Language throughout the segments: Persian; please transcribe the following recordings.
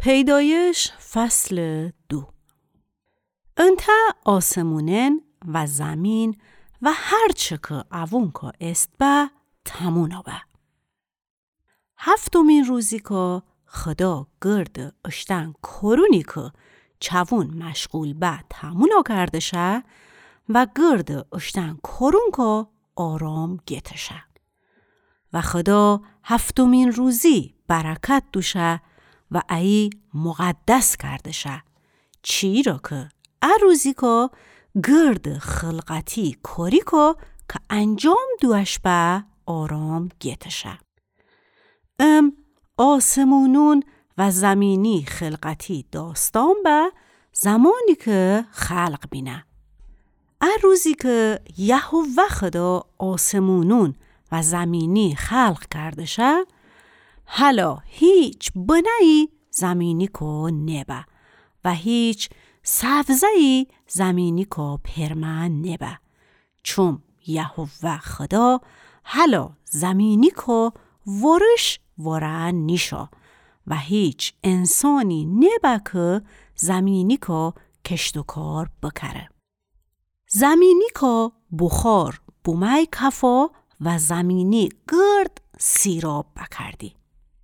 پیدایش فصل 2. انت آسمونن و زمین و هرچه که اوون که است به تمونا به. هفتمین روزی که خدا گرد اشتن کرونی که چوون مشغول به تمونا کرده شه و گرد اشتن کرون که آرام گیتشه. و خدا هفتمین روزی برکت دوشه و ای مقدس کرده شه. چی را که روزی که گرد خلقتی کاری که انجام دوش به آرام گیتشه. آسمونون و زمینی خلقتی داستان به زمانی که خلق بینه. روزی که یهوه خدا آسمونون و زمینی خلق کرده شه، حالا هیچ بنایی زمینی که نبه و هیچ سبزهی زمینی که پرمن نبه، چون یهوه خدا حالا زمینی که ورش ورن نیشا و هیچ انسانی نبه که زمینی که کشت و کار بکره. زمینی که بخار بومای کفا و زمینی گرد سیراب بکردی.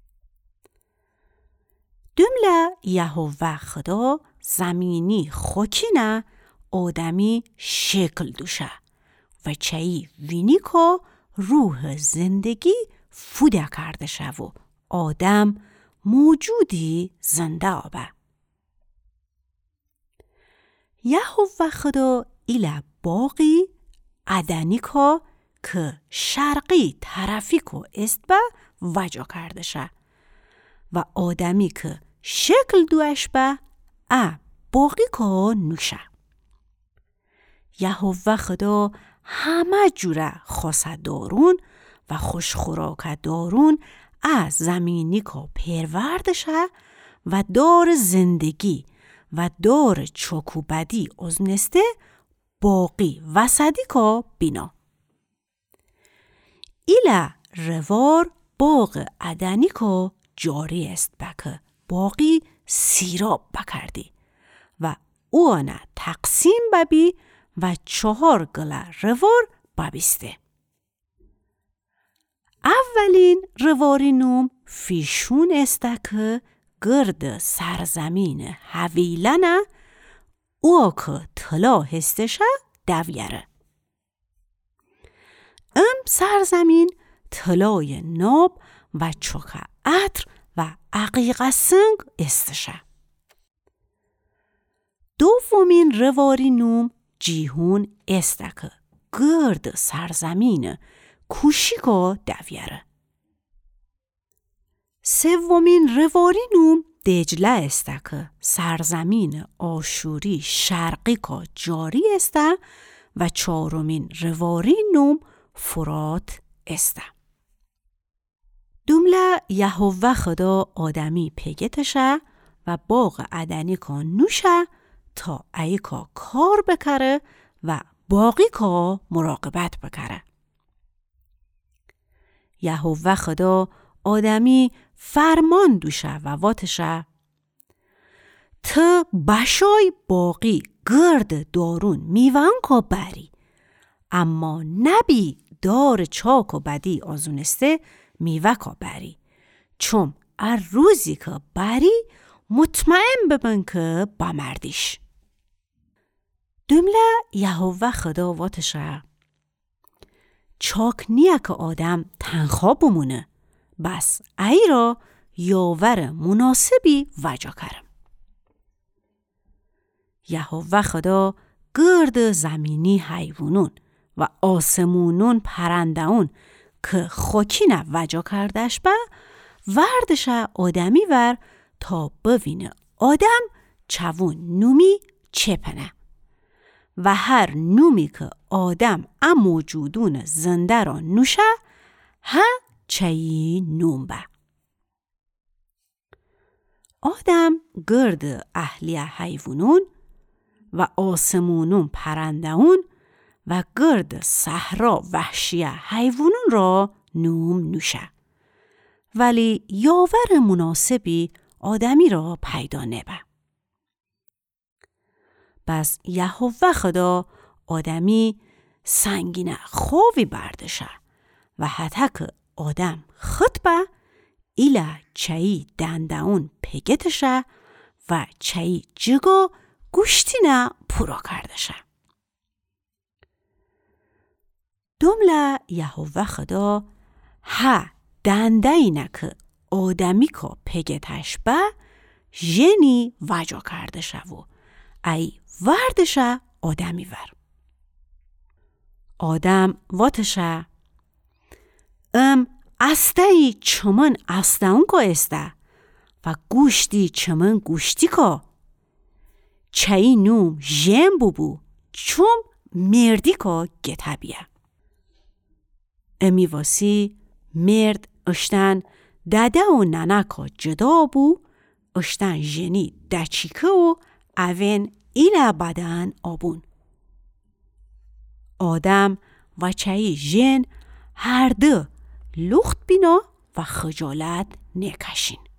دمله یهوه خدا زمینی خوکینه آدمی شکل دوشه و چایی وینی که روح زندگی فوده کرده شه و آدم موجودی زنده آبه. یهوه خدا ایله باقی عدنی که شرقی طرفی که است به وجا کرده شه و آدمی که شکل دوش به باقی که نوشه. یهوه خدا همه جوره خاصه دارون و خوش خوراکه دارون از زمینی که پرورده شه و دار زندگی و دار چوکوبدی ازنسته باقی وسدی که بینا. ایله روار باغ عدنی که جاری است بکه باقی سیراب بکردی و او آنه تقسیم ببی و 4 گله روار ببیسته. اولین رواری نوم فیشون است که گرد سرزمین حویلنه او که طلا هستشه دویره. سرزمین طلای ناب و چوک عطر و عقیق سنگ استشه. دومین رواری نوم جیهون است که گرد سرزمین کوشیکا دویره. سومین رواری نوم دجله است که سرزمین آشوری شرقی که جاری است و 4مین رواری نوم فرات است. دومله یهوه خدا آدمی پیگتشه و باغ عدنی که نوشه تا ای که کار بکره و باقی که مراقبت بکره. یهوه خدا آدمی فرمان دوشه و واتشه تا بشای باقی گرد دارون میوان که بری، اما نبی دار چاک و بدی آزونسته میوه که بری، چون روزی که بری مطمئن ببین که بمردیش. دمله یهوه خدا واتشه چاک نیه که آدم تنخوا بمونه، بس ای را یاور مناسبی وجا کرم. یهوه خدا گرد زمینی حیوانون و آسمونون پرندهون که خوکینه وجا کردش به وردشه آدمی ور تا ببینه آدم چوون نومی چپنه و هر نومی که آدم موجودون زنده را نوشه چایی نوم به. آدم گرد اهلیه حیوانون و آسمونون پرندهون و گرد صحرا وحشیه حیوانون را نوم نوشه، ولی یاور مناسبی آدمی را پیدا نبه. بس یهوه خدا آدمی سنگینه خوبی بردشه و حتی که آدم خطبه ایلا چایی دنداون پگتشه و چایی جگو گوشتینه پورا کردشه. دومله یهوه خدا ها دنده اینه که آدمی که پگتش به جنی وجا کردشه و ای وردشه آدمی ور. آدم واتشه استایی چمن استاون که استه و گوشتی چمن گوشتی که چایی نوم جن بو چوم مردی که گته بیه. امی واسی مرد اشتن دده و ننه که جدا بو اشتن جنی دچیکه و اوین ایله بدن آبون. آدم و چایی جن هر دو لخت بینا و خجالت نکشین.